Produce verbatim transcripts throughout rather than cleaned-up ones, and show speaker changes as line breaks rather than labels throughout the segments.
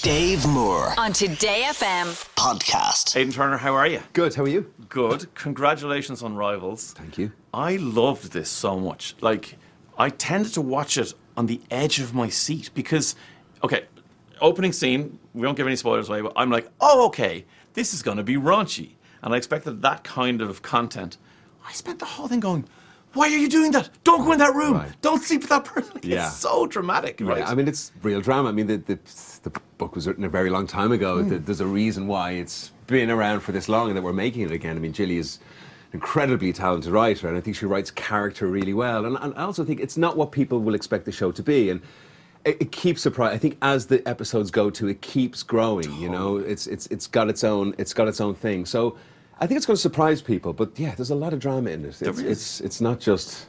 Dave Moore
on Today F M
podcast.
Aidan Turner, how are you?
Good, how are you?
Good. Congratulations on Rivals.
Thank you.
I loved this so much. Like, I tended to watch it on the edge of my seat because, okay, opening scene, we don't give any spoilers away, but I'm like, oh, okay, this is going to be raunchy. And I expected that kind of content. I spent the whole thing going, why are you doing that? Don't go in that room.
Right.
Don't sleep with that person. Like,
Yeah.
It's so dramatic. Right?
Yeah, I mean, it's real drama. I mean, the, the, the book was written a very long time ago.
Mm.
There's a reason why it's been around for this long and that we're making it again. I mean, Gilly is an incredibly talented writer, and I think she writes character really well. And, and I also think it's not what people will expect the show to be. And it, it keeps surprising. I think as the episodes go to, it keeps growing. Totally. You know, it's it's it's got its own it's got its own thing. So I think it's going to surprise people. But yeah, there's a lot of drama in it. It's it's, it's not just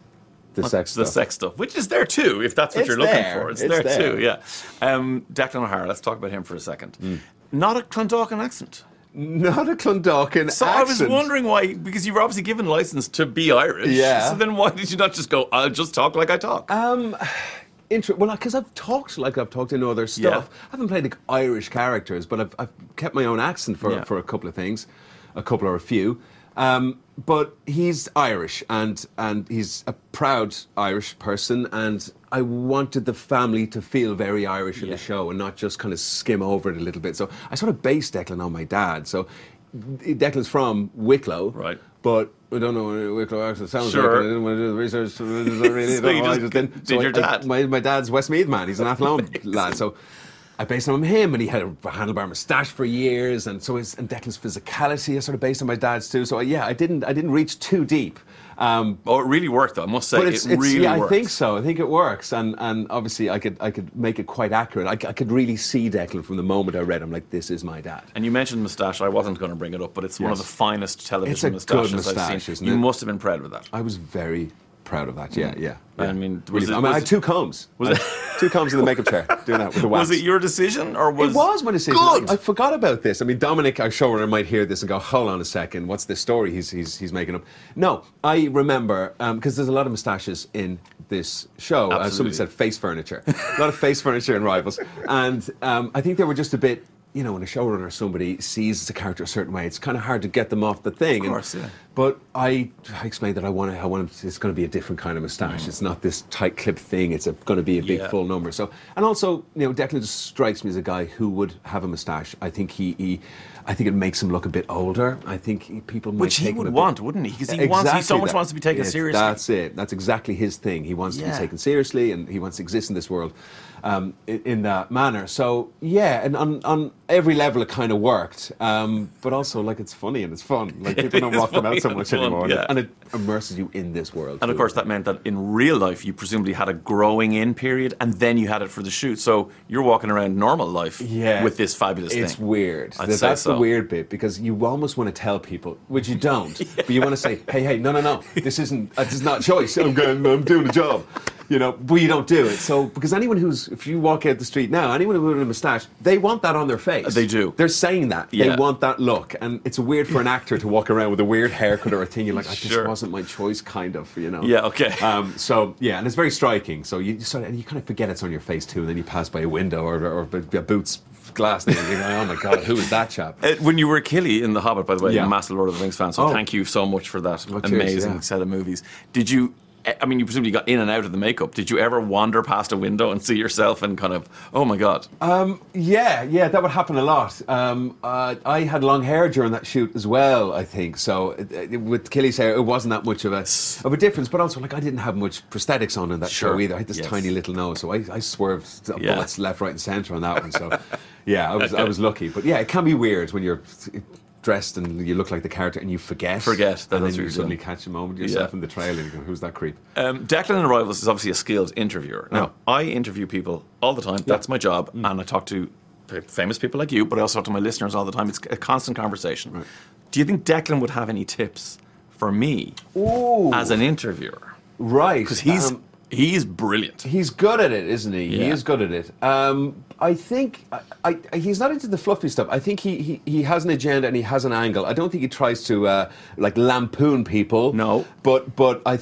the sex
the
stuff.
sex stuff, which is there too, if that's what
It's
you're looking
there.
for. It's,
It's
there,
there.
too, yeah. Um, Declan O'Hara, let's talk about him for a second. Mm. Not a Clondalkin accent.
Not a Clondalkin
So
accent.
I was wondering why, because you were obviously given license to be Irish.
Yeah.
So then why did you not just go, I'll just talk like I talk?
Um, inter- well, because I've talked like I've talked in other stuff.
Yeah.
I haven't played like Irish characters, but I've, I've kept my own accent for,
Yeah.
for a couple of things, a couple or a few. Um, but he's Irish, and and he's a proud Irish person, and I wanted the family to feel very Irish in
Yeah.
the show and not just kind of skim over it a little bit. So I sort of based Declan on my dad. So Declan's from Wicklow,
Right.
but I don't know what a Wicklow accent sounds
Sure.
like. And I didn't want to do the research. So I really
So
don't
you
know. I
just
didn't-
did
so
your
I-
dad?
my, my dad's Westmeath man. He's an Athlone lad. So I based on him, and he had a handlebar moustache for years, and so his and Declan's physicality is sort of based on my dad's too. So yeah, I didn't I didn't reach too deep. Um,
Oh, it really worked, though. I must say,
but it's,
it
it's
really
yeah,
worked.
I think so. I think it works, and and obviously I could I could make it quite accurate. I, c- I could really see Declan from the moment I read him. Like, this is my dad.
And you mentioned moustache. I wasn't going to bring it up, but it's one of
Yes.
the finest television
It's a
moustaches
good
I've
moustache,
seen.
isn't
You
it?
must have been proud with that.
I was very proud of that. Yeah, yeah.
I
yeah.
mean, was
Really,
it-
I, mean
was
I
it-
had two combs.
was
I
it-
had two combs in the makeup chair doing that with the wax.
Was it your decision, or was
It was my decision.
Good.
I, I forgot about this. I mean, Dominic, our showrunner, might hear this and go, "Hold on a second, what's this story he's he's, he's making up?" No, I remember because there's a lot of moustaches in this show. Uh,
Absolutely.
somebody said face furniture, a lot of face furniture in Rivals, and um, I think they were just a bit. You know, when a showrunner or somebody sees the character a certain way, it's kind of hard to get them off the thing.
Of course,
and,
yeah.
But I, I explained that I want to, I want to, it's going to be a different kind of moustache. It's not this tight clipped thing. It's a, going to be a big
Yeah.
full number. So, and also, you know, Declan just strikes me as a guy who would have a moustache. I think he, he I think it makes him look a bit older. I think he, people might
Which he
take him
would
a bit-
want, wouldn't he? Because he wants, he so much
that.
wants to be taken
Yes,
seriously.
That's it. That's exactly his thing. He wants to
Yeah.
be taken seriously, and he wants to exist in this world um, in, in that manner. So yeah, and on, on every level, it kind of worked. Um, but also, like, it's funny and it's fun. Like, people don't
is
walk them
funny
out so
and
much
fun,
anymore,
yeah.
and it immerses you in this world.
And of
too.
course, that meant that in real life, you presumably had a growing in period, and then you had it for the shoot. So you're walking around normal life
Yeah.
with this fabulous
It's
thing.
weird.
I'd
Th-
say
That's
so.
the weird bit, because you almost want to tell people, which you don't, but you want to say, hey, hey, no, no, no, this isn't, uh, this is not choice. I'm going, I'm doing a job. You know, but you don't do it. So, because anyone who's, if you walk out the street now, anyone who's with a moustache, they want that on their face.
They do.
They're saying that.
Yeah.
They want that look. And it's weird for an actor to walk around with a weird haircut or a thing. You're like, oh, this
Sure.
wasn't my choice, kind of, you know.
Yeah, okay.
Um, so, yeah, and it's very striking. So you sort of, and you kind of forget it's on your face too, and then you pass by a window or, or, or a Boots glass thing, and you're going, oh my God, who is that chap?
Uh, when you were Killy in The Hobbit, by the way,
Yeah.
you're a massive Lord of the Rings fan, so
Oh.
thank you so much for that
Oh, cheers,
amazing
yeah.
set of movies. Did you, I mean, you presumably got in and out of the makeup. Did you ever wander past a window and see yourself and kind of, oh my God?
Um, yeah, yeah, that would happen a lot. Um, uh, I had long hair during that shoot as well, I think. So it, it, with Killy's hair, it wasn't that much of a of a difference. But also, like, I didn't have much prosthetics on in that
Sure.
show either. I had this
Yes.
tiny little nose, so I, I swerved
Yeah.
bullets left, right, and centre on that one. So, yeah, I was I
Okay.
was lucky. But yeah, it can be weird when you're dressed and you look like the character and you forget.
Forget that
and
that's
then
what
you
you're
suddenly
doing.
catch a moment of yourself
Yeah.
in the trailer and you go, who's that creep?
Um, Declan in Rivals is obviously a skilled interviewer. Now,
Yeah.
I interview people all the time. That's my job.
Mm.
And I talk to famous people like you, but I also talk to my listeners all the time. It's a constant conversation.
Right.
Do you think Declan would have any tips for me
Ooh,
as an interviewer?
right.
Because he's,
Um,
he's brilliant.
He's good at it, isn't he? He
Yeah.
is good at it. Um, I think I, I, he's not into the fluffy stuff. I think he, he, he has an agenda and he has an angle. I don't think he tries to uh, like lampoon people.
No.
But but I think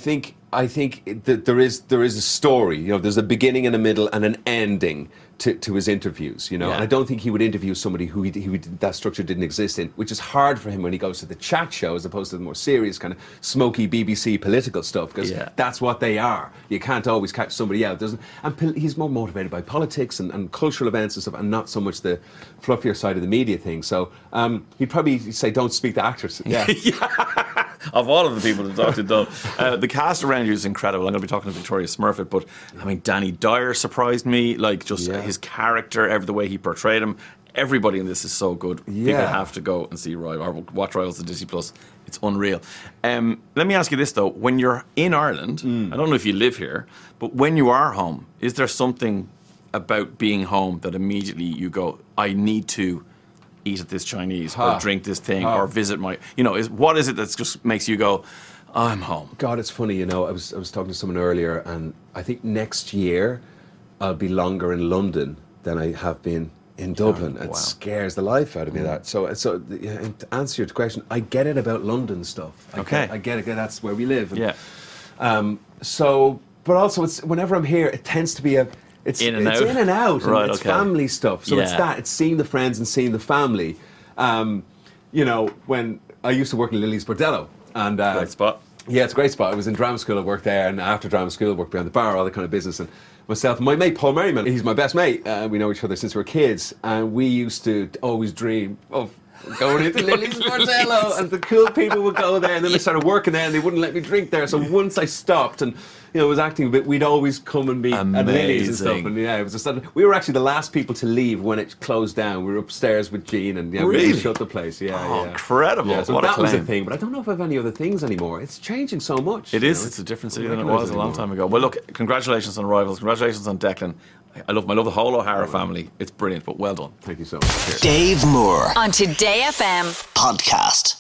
I think it- that there is there is a story. You know, there's a beginning and a middle and an ending to, to his interviews. You know,
Yeah.
and I don't think he would interview somebody who he, he would, that structure didn't exist in, which is hard for him when he goes to the chat show as opposed to the more serious kind of smoky B B C political stuff, because
Yeah.
that's what they are. You can't always catch somebody out. Doesn't and pol- he's more motivated by politics and, and cultural events and stuff, and not so much the fluffier side of the media thing. So um, he'd probably say, "Don't speak to actors." Yeah.
Of all of the people that talked to Doug, uh, the cast around you is incredible. I'm going to be talking to Victoria Smurfit, but I mean, Danny Dyer surprised me. Like, just
Yeah.
his character, every the way he portrayed him. Everybody in this is so good. People
Yeah.
have to go and see Royal or watch Royals on Disney Plus. It's unreal. Um, let me ask you this though: when you're in Ireland,
Mm.
I don't know if you live here, but when you are home, is there something about being home that immediately you go, "I need to eat at this Chinese
Huh.
or drink this thing
Huh.
or visit my," you know, is what is it that just makes you go, "I'm home"?
God, it's funny, you know. I was I was talking to someone earlier, and I think next year I'll be longer in London than I have been in Dublin. It
wow.
scares the life out of me. That so so. Yeah, and to answer your question, I get it about London stuff. I
Okay.
get, I get it. That's where we live. And,
Yeah.
Um. So, but also, it's whenever I'm here, it tends to be a. It's
In and
it's
out.
in and out. and
Right,
it's
okay.
family stuff. So it's
Yeah.
that. It's seeing the friends and seeing the family. Um. You know, when I used to work in Lily's Bordello, and uh,
Great spot.
yeah, it's a great spot. I was in drama school, I worked there, and after drama school, I worked behind the bar, all that kind of business. And myself and my mate, Paul Merriman, he's my best mate. Uh, we know each other since we were kids, and we used to always dream of going into Lily's Bordello, and the cool people would go there, and then I started working there, and they wouldn't let me drink there. So once I stopped and you know was acting a bit, we'd always come and meet at Lily's and stuff.
Amazing.
And yeah, it was just that we were actually the last people to leave when it closed down. We were upstairs with Jean, and yeah, we
Really?
shut the place. Yeah,
Oh,
yeah.
incredible.
Yeah, so
What a
that was a
claim.
thing, but I don't know if I have any other things anymore. It's changing so much.
It
you
is.
know.
It's a different city
I
than
don't
it
recognise
was a long
anymore.
time ago. Well, look, congratulations on Rivals. Congratulations on Declan. I love, I love the whole O'Hara family. It's brilliant, but well done.
Thank you so much. Cheers.
Dave Moore
On Today F M.
podcast.